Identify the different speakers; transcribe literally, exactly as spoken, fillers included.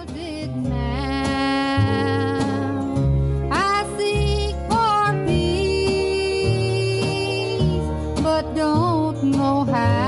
Speaker 1: it now. I seek for peace, but don't know how.